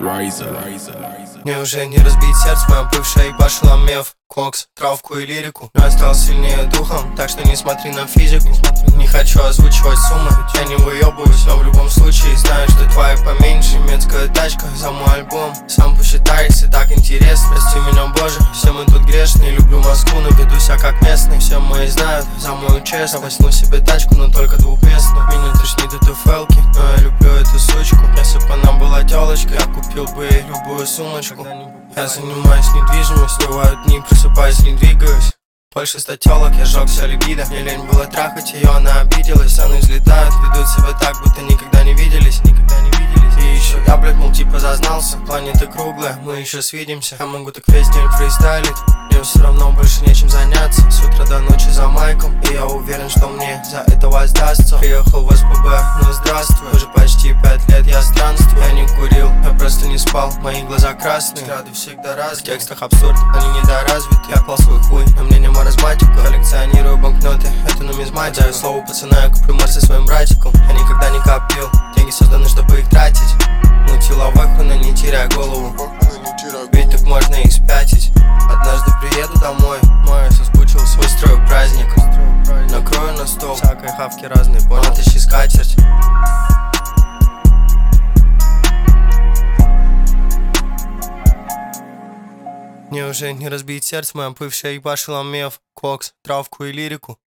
Мне уже не разбить сердце, моя бывшая ебашила меф, кокс, травку и лирику. Но я стал сильнее духом, так что не смотри на физику. Не хочу озвучивать суммы, я не выебываюсь, но в любом случае знаю, что твоя поменьше. Немецкая тачка за мой альбом, сам посчитай, если так интересно. Прости меня, Боже, все мы тут грешные. Люблю Москву, но веду себя как местный. Все мои знают за мою честь. Возьму себе тачку, но только двухместную. Меня тошнит от фэлки, но я люблю эту сучку. Если бы она была телочкой, я купил бы ей любую сумочку. Я занимаюсь недвижимостью, бывают дни, просыпаюсь, не двигаюсь. Больше 100 телок, я сжег вся либидо. Мне лень было трахать ее, она обиделась. Они взлетают, ведут себя так, будто никогда не виделись. И еще я, блядь, мол, типа зазнался. Планета круглая, мы еще свидимся. Я могу так весь день фристайлить. Мне все равно больше нечем заняться. С утра до ночи за майком. И я уверен, что мне за это воздастся. Приехал в СПБ, ну здравствуй. Уже почти 5 лет я странствую. Я не курил, я просто не спал. Мои глаза красные, взгляды всегда разные. В текстах абсурд, они недоразвиты. Я клал свой хуй, на мне не маразматика. Коллекционирую банкноты, это нумизматика. Даю слово пацана, я куплю Мерс со своим братиком. Я никогда не копил, деньги созданы, чтобы их тратить. Мутиловой хуйна, не теряй голову. Ведь так можно и спятить. Однажды приеду домой, я соскучился, устрою праздник. Накрою на стол, всякой хавки разные, понял? Тащи скатерть. Мне уже не разбить сердце, моя бывшая ебашила меф, кокс, травку и лирику.